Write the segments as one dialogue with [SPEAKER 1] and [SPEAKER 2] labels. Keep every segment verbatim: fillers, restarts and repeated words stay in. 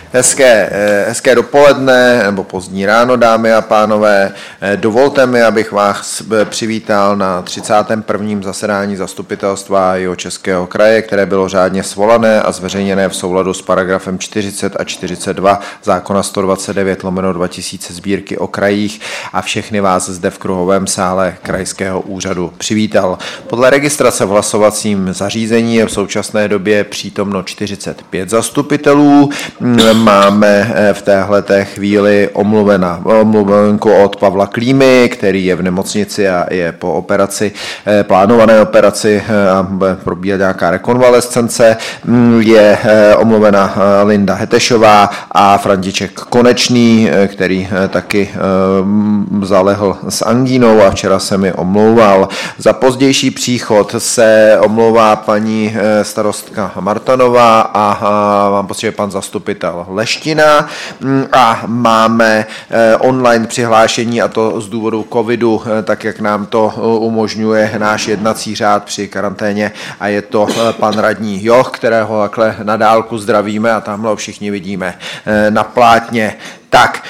[SPEAKER 1] Hezké, hezké dopoledne nebo pozdní ráno, dámy a pánové. Dovolte mi, abych vás přivítal na třicátém prvním zasedání Zastupitelstva Jihočeského kraje, které bylo řádně svolané a zveřejněné v souladu s paragrafem čtyřicet a čtyřicet dva zákona sto dvacet devět lomeno dva tisíce sbírky o krajích a všechny vás zde v kruhovém sále krajského úřadu přivítal. Podle registrace v hlasovacím zařízení je v současné době přítomno čtyřicet pět zastupitelů. Máme v téhleté chvíli omluvena, omluvenku od Pavla Klímy, který je v nemocnici a je po operaci, plánované operaci a bude probíhat nějaká rekonvalescence. Je omluvena Linda Hetešová a František Konečný, který taky zalehl s angínou a včera se mi omlouval. Za pozdější příchod se omlouvá paní starostka Martanová a mám pocit, že pan zastupitel Leština a máme online přihlášení, a to z důvodu covidu, tak jak nám to umožňuje náš jednací řád při karanténě, a je to pan radní Joch, kterého takhle na dálku zdravíme a tamhle všichni vidíme na plátně. Tak,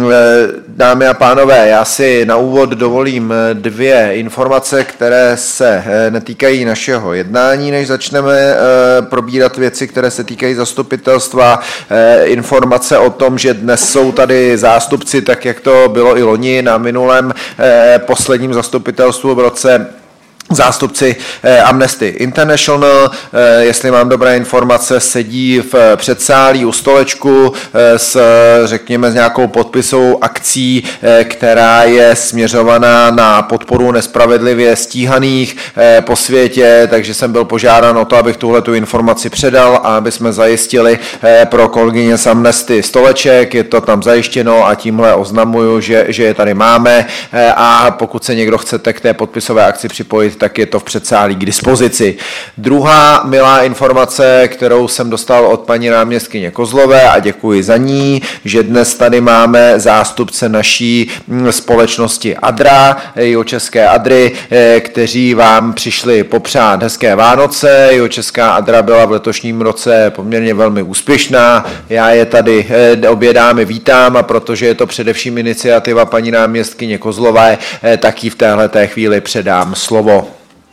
[SPEAKER 1] dámy a pánové, já si na úvod dovolím dvě informace, které se netýkají našeho jednání, než začneme probírat věci, které se týkají zastupitelstva. Informace o tom, že dnes jsou tady zástupci, tak jak to bylo i loni na minulém posledním zastupitelstvu v roce, zástupci Amnesty International, jestli mám dobré informace, sedí v předsálí u stolečku s, řekněme, s nějakou podpisovou akcí, která je směřovaná na podporu nespravedlivě stíhaných po světě, takže jsem byl požádán o to, abych tuhletu informaci předal a aby jsme zajistili pro kolegyně z Amnesty stoleček. Je to tam zajištěno a tímhle oznamuju, že, že je tady máme, a pokud se někdo chcete k té podpisové akci připojit, tak je to v předsálí k dispozici. Druhá milá informace, kterou jsem dostal od paní náměstkyně Kozlové a děkuji za ní, že dnes tady máme zástupce naší společnosti Adra, Jihočeské Adry, kteří vám přišli popřát hezké Vánoce. Jihočeská Adra byla v letošním roce poměrně velmi úspěšná. Já je tady obě dámy vítám, a protože je to především iniciativa paní náměstkyně Kozlové, tak jí v téhleté chvíli předám slovo.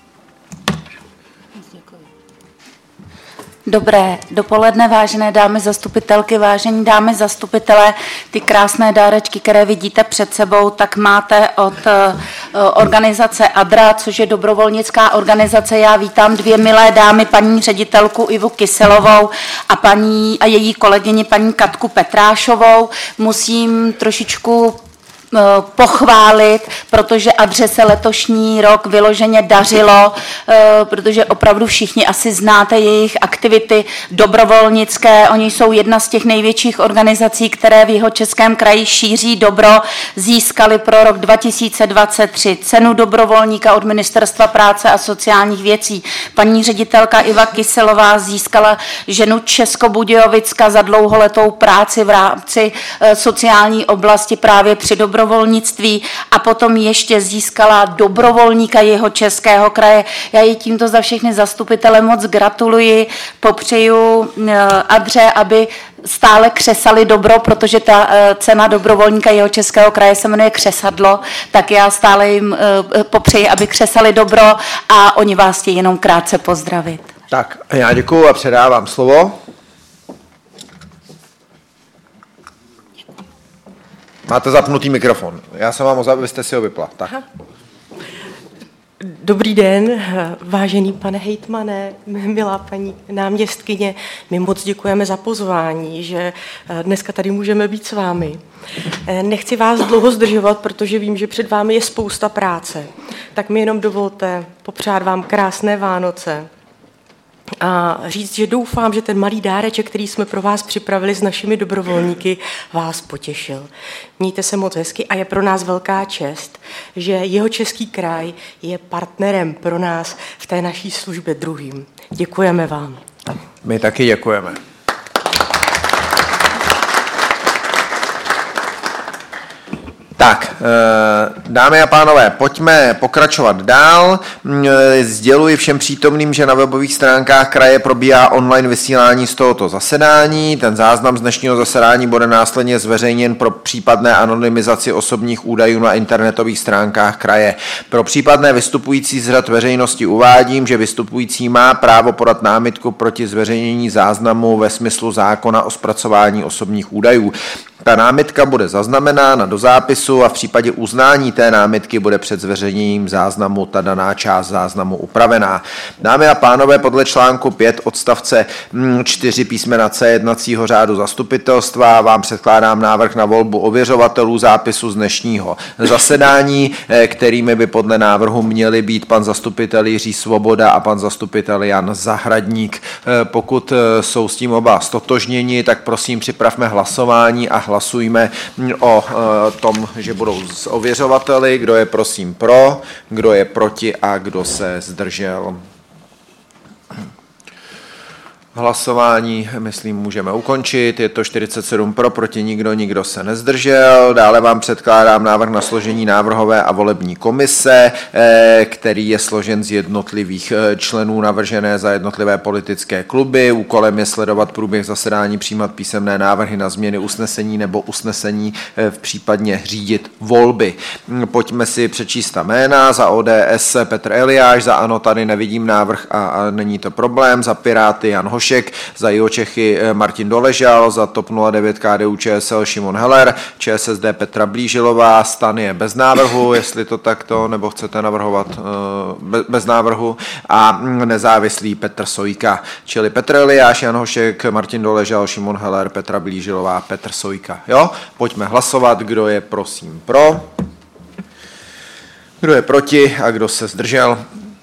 [SPEAKER 2] Dobré dopoledne, vážené dámy zastupitelky, vážení dámy zastupitelé. Ty krásné dárečky, které vidíte před sebou, tak máte od organizace Adra, což je dobrovolnická organizace. Já vítám dvě milé dámy, paní ředitelku Ivu Kyselovou a, paní, a její kolegyni paní Katku Petrášovou. Musím trošičku pochválit, protože Adře se letošní rok vyloženě dařilo, protože opravdu všichni asi znáte jejich aktivity dobrovolnické. Oni jsou jedna z těch největších organizací, které v Jihočeském kraji šíří dobro. Získali pro rok dva tisíce dvacet tři cenu dobrovolníka od Ministerstva práce a sociálních věcí. Paní ředitelka Iva Kyselová získala ženu Českobudějovicka za dlouholetou práci v rámci sociální oblasti právě při dobrovolnictví. Dobrovolnictví a potom ještě získala dobrovolníka Jihočeského kraje. Já jí tímto za všechny zastupitele moc gratuluji, popřeju Adře, aby stále křesali dobro, protože ta cena dobrovolníka Jihočeského kraje se jmenuje Křesadlo, tak já stále jim popřeji, aby křesali dobro, a oni vás chtějí jenom krátce pozdravit.
[SPEAKER 1] Tak, já děkuju a předávám slovo. Máte zapnutý mikrofon. Já jsem vám ozval, abyste si ho vypla. Tak.
[SPEAKER 3] Dobrý den, vážený pane hejtmane, milá paní náměstkyně. My moc děkujeme za pozvání, že dneska tady můžeme být s vámi. Nechci vás dlouho zdržovat, protože vím, že před vámi je spousta práce. Tak mi jenom dovolte popřát vám krásné Vánoce a říct, že doufám, že ten malý dáreček, který jsme pro vás připravili s našimi dobrovolníky, vás potěšil. Mějte se moc hezky a je pro nás velká čest, že Jihočeský kraj je partnerem pro nás v té naší službě druhým. Děkujeme vám.
[SPEAKER 1] My taky děkujeme. Tak, dámy a pánové, pojďme pokračovat dál. Sděluji všem přítomným, že na webových stránkách kraje probíhá online vysílání z tohoto zasedání. Ten záznam z dnešního zasedání bude následně zveřejněn pro případné anonymizaci osobních údajů na internetových stránkách kraje. Pro případné vystupující z řad veřejnosti uvádím, že vystupující má právo podat námitku proti zveřejnění záznamu ve smyslu zákona o zpracování osobních údajů. Ta námitka bude zaznamenána do zápisu a v případě uznání té námitky bude před zveřejněním záznamu ta daná část záznamu upravená. Dámy a pánové, podle článku pět odstavce čtyři písmena C jednacího řádu zastupitelstva vám předkládám návrh na volbu ověřovatelů zápisu z dnešního zasedání, kterými by podle návrhu měli být pan zastupitel Jiří Svoboda a pan zastupitel Jan Zahradník. Pokud jsou s tím oba stotožněni, tak prosím připravme hlasování a hlasujme o tom, že budou ověřovateli. Kdo je prosím pro, kdo je proti a kdo se zdržel. Hlasování, myslím, můžeme ukončit. Je to čtyřicet sedm pro, proti nikdo, nikdo se nezdržel. Dále vám předkládám návrh na složení návrhové a volební komise, který je složen z jednotlivých členů navržené za jednotlivé politické kluby. Úkolem je sledovat průběh zasedání, přijímat písemné návrhy na změny usnesení nebo usnesení, v případně řídit volby. Pojďme si přečíst ta jména. Za O D S Petr Eliáš, za ANO tady nevidím návrh a, a není to problém. Za Piráty Jan Hošek, za Jihočechy Martin Doležal, za TOP nula devět K D U Č S L Šimon Heller, Č S S D Petra Blížilová, STAN je bez návrhu, jestli to takto, nebo chcete navrhovat bez návrhu, a nezávislý Petr Sojka, čili Petr Eliáš, Jan Hošek, Martin Doležal, Šimon Heller, Petra Blížilová, Petr Sojka. Jo? Pojďme hlasovat, kdo je prosím pro, kdo je proti a kdo se zdržel.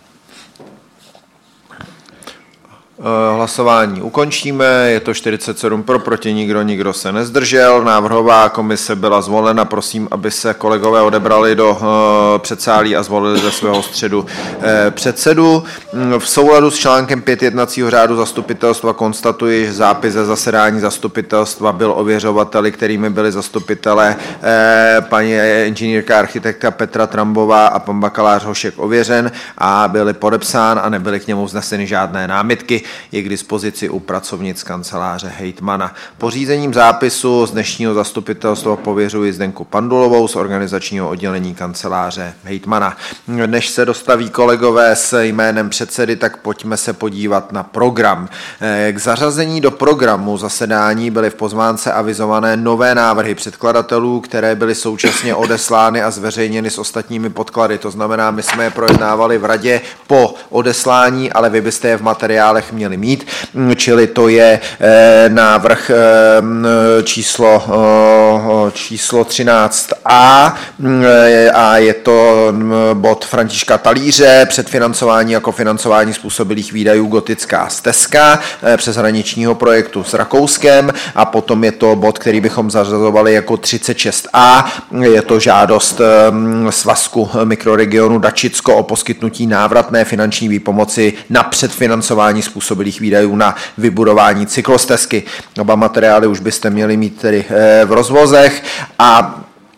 [SPEAKER 1] Hlasování ukončíme, je to čtyřicet sedm pro, proti nikdo, nikdo se nezdržel. Návrhová komise byla zvolena, prosím, aby se kolegové odebrali do předsálí a zvolili ze svého středu předsedu. V souladu s článkem pět jednacího řádu zastupitelstva konstatuji, že zápis ze zasedání zastupitelstva byl ověřovateli, kterými byli zastupitelé paní inženýrka architekta Petra Trambová a pan bakalář Hošek ověřen a byly podepsán a nebyly k němu vzneseny žádné námitky. Je k dispozici u pracovnic kanceláře hejtmana. Pořízením zápisu z dnešního zastupitelstva pověřuji Zdenku Pandulovou z organizačního oddělení kanceláře hejtmana. Než se dostaví kolegové s jménem předsedy, tak pojďme se podívat na program. K zařazení do programu zasedání byly v pozvánce avizované nové návrhy předkladatelů, které byly současně odeslány a zveřejněny s ostatními podklady. To znamená, my jsme je projednávali v radě po odeslání, ale vy byste je v materiálech měli mít, čili to je eh, návrh eh, číslo, eh, číslo třináct A eh, a je to bod Františka Talíře, předfinancování jako financování způsobilých výdajů Gotická stezka eh, přeshraničního projektu s Rakouskem, a potom je to bod, který bychom zařazovali jako třicet šest A, je to žádost eh, svazku mikroregionu Dačicko o poskytnutí návratné finanční výpomoci na předfinancování způsobilých výdajů na vybudování cyklostezky. Oba materiály už byste měli mít tedy v rozvozech a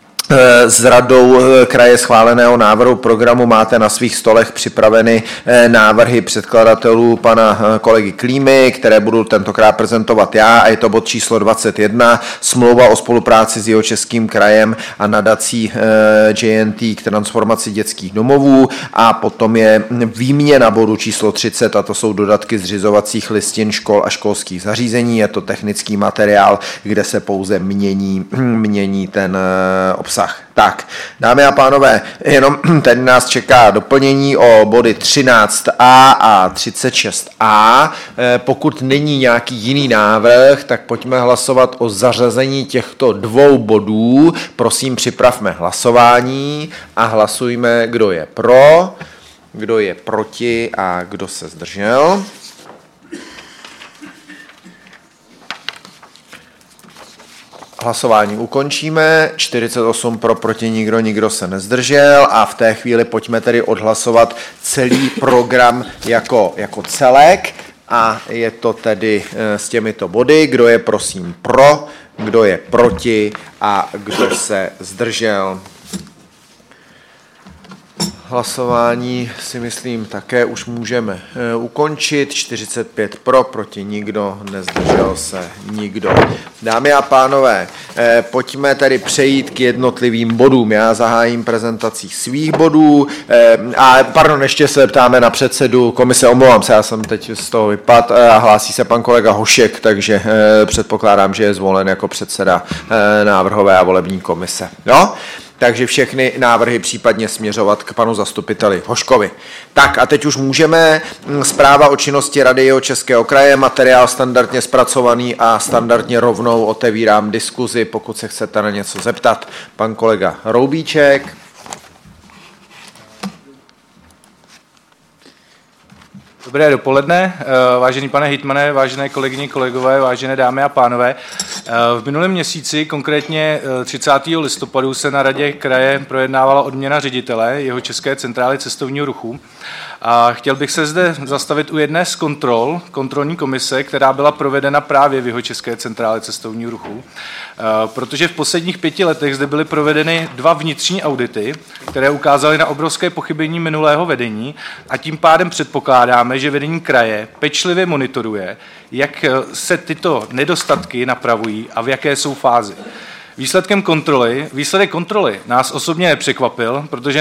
[SPEAKER 1] s radou kraje schváleného návrhu programu máte na svých stolech připraveny návrhy předkladatelů pana kolegy Klímy, které budu tentokrát prezentovat já, a je to bod číslo dvacet jedna, smlouva o spolupráci s Jihočeským krajem a nadací J N T k transformaci dětských domovů, a potom je výměna bodu číslo třicet, a to jsou dodatky zřizovacích listin škol a školských zařízení. Je to technický materiál, kde se pouze mění, mění ten obsah. Tak, dámy a pánové, jenom tady nás čeká doplnění o body třináct A a třicet šest A. Pokud není nějaký jiný návrh, tak pojďme hlasovat o zařazení těchto dvou bodů. Prosím, připravme hlasování a hlasujme, kdo je pro, kdo je proti a kdo se zdržel. Hlasování ukončíme, čtyřicet osm pro, proti nikdo, nikdo se nezdržel, a v té chvíli pojďme tedy odhlasovat celý program jako, jako celek, a je to tedy s těmito body, kdo je prosím pro, kdo je proti a kdo se zdržel. hlasování si myslím také už můžeme ukončit. čtyřicet pět pro, proti nikdo, nezdržel se nikdo. Dámy a pánové, pojďme tedy přejít k jednotlivým bodům. Já zahájím prezentací svých bodů a pardon, ještě se ptáme na předsedu komise, omlouvám se, já jsem teď z toho vypad a hlásí se pan kolega Hošek, takže předpokládám, že je zvolen jako předseda návrhové a volební komise. Jo? Takže všechny návrhy případně směřovat k panu zastupiteli Hoškovi. Tak a teď už můžeme. Zpráva o činnosti Rady Jihočeského kraje, materiál standardně zpracovaný a standardně rovnou otevírám diskuzi, pokud se chcete na něco zeptat. Pan kolega Roubíček.
[SPEAKER 4] Dobré dopoledne, vážený pane hejtmane, vážené kolegyně, kolegové, vážené dámy a pánové. V minulém měsíci, konkrétně třicátého listopadu, se na Radě kraje projednávala odměna ředitele Jihočeské centrály cestovního ruchu. A chtěl bych se zde zastavit u jedné z kontrol, kontrolní komise, která byla provedena právě v Jihočeské centrále cestovního ruchu, protože v posledních pěti letech zde byly provedeny dva vnitřní audity, které ukázaly na obrovské pochybení minulého vedení a tím pádem předpokládáme, že vedení kraje pečlivě monitoruje, jak se tyto nedostatky napravují a v jaké jsou fázi. Výsledkem kontroly, výsledek kontroly nás osobně nepřekvapil, protože